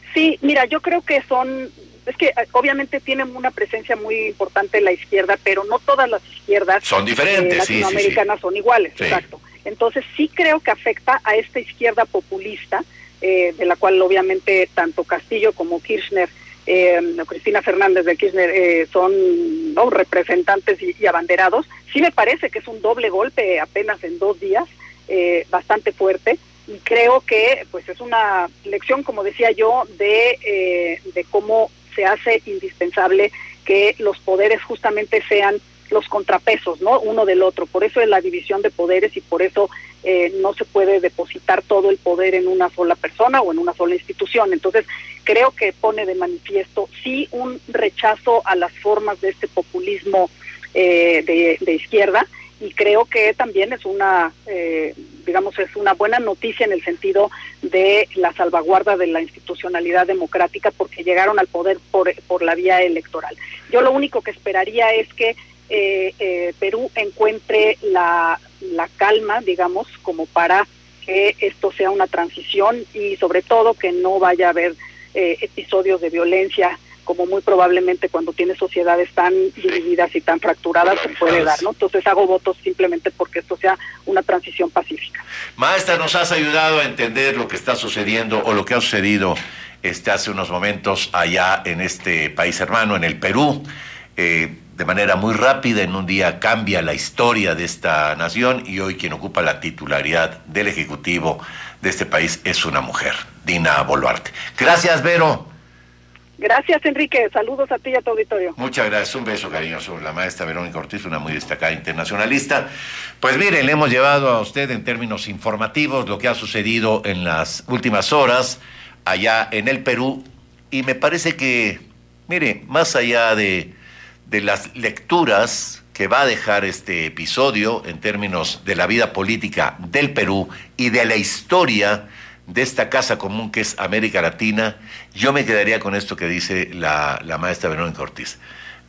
Sí, mira, yo creo que son, es que obviamente tienen una presencia muy importante en la izquierda, pero no todas las izquierdas son diferentes, eh, latinoamericanas sí, sí, sí. son iguales, sí. Exacto. Entonces sí creo que afecta a esta izquierda populista, eh, de la cual obviamente tanto Castillo como Kirchner, eh, Cristina Fernández de Kirchner eh, son ¿no? representantes y, y abanderados. Sí me parece que es un doble golpe apenas en dos días, eh, bastante fuerte. Y creo que pues es una lección, como decía yo, de, eh, de cómo se hace indispensable que los poderes justamente sean los contrapesos, ¿no? Uno del otro. Por eso es la división de poderes y por eso eh, no se puede depositar todo el poder en una sola persona o en una sola institución. Entonces, creo que pone de manifiesto sí un rechazo a las formas de este populismo eh, de, de izquierda, y creo que también es una, eh, digamos, es una buena noticia en el sentido de la salvaguarda de la institucionalidad democrática, porque llegaron al poder por, por la vía electoral. Yo lo único que esperaría es que eh, eh, Perú encuentre la, la calma, digamos, como para que esto sea una transición y sobre todo que no vaya a haber eh, episodios de violencia, como muy probablemente cuando tiene sociedades tan divididas y tan fracturadas se puede dar, ¿no? Entonces hago votos simplemente porque esto sea una transición pacífica. Maestra, nos has ayudado a entender lo que está sucediendo o lo que ha sucedido este, hace unos momentos allá en este país hermano, en el Perú. Eh, de manera muy rápida, en un día cambia la historia de esta nación y hoy quien ocupa la titularidad del Ejecutivo de este país es una mujer, Dina Boluarte. Gracias, Vero. Gracias, Enrique. Saludos a ti y a tu auditorio. Muchas gracias. Un beso cariñoso. La maestra Verónica Ortiz, una muy destacada internacionalista. Pues miren, le hemos llevado a usted en términos informativos lo que ha sucedido en las últimas horas allá en el Perú. Y me parece que, mire, más allá de, de las lecturas que va a dejar este episodio en términos de la vida política del Perú y de la historia de esta casa común que es América Latina, yo me quedaría con esto que dice la, la maestra Verónica Ortiz.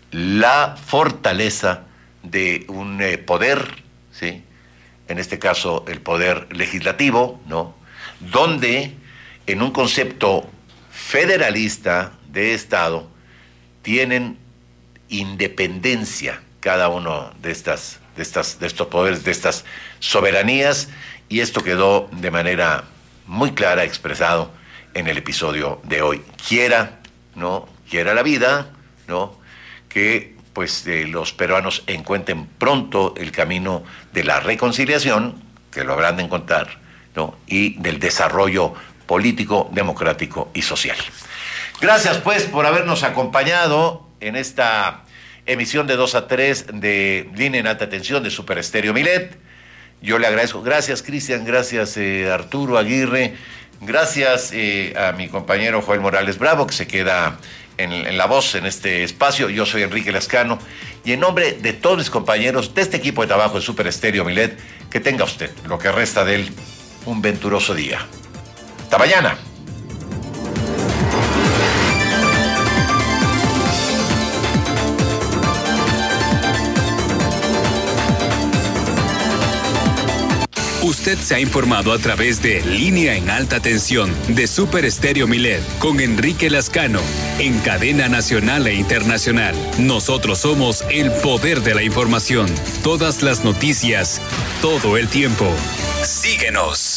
La fortaleza de un eh, poder, ¿sí? En este caso el poder legislativo, ¿no? Donde en un concepto federalista de Estado tienen independencia cada uno de estas, de estas, de estos poderes, de estas soberanías, y esto quedó de manera muy clara, expresado en el episodio de hoy. Quiera, ¿no? Quiera la vida, ¿no? Que pues eh, los peruanos encuentren pronto el camino de la reconciliación, que lo habrán de encontrar, ¿no? Y del desarrollo político, democrático y social. Gracias pues por habernos acompañado en esta emisión de dos a tres de Línea en Alta Tensión de Super Estéreo Milet. Yo le agradezco. Gracias, Cristian. Gracias, eh, Arturo Aguirre. Gracias eh, a mi compañero Joel Morales Bravo, que se queda en, en la voz en este espacio. Yo soy Enrique Lascano. Y en nombre de todos mis compañeros de este equipo de trabajo de Super Estéreo Milet, que tenga usted, lo que resta de él, un venturoso día. Hasta mañana. Usted se ha informado a través de Línea en Alta Tensión de Super Estéreo Milet con Enrique Lascano en cadena nacional e internacional. Nosotros somos el poder de la información. Todas las noticias, todo el tiempo. Síguenos.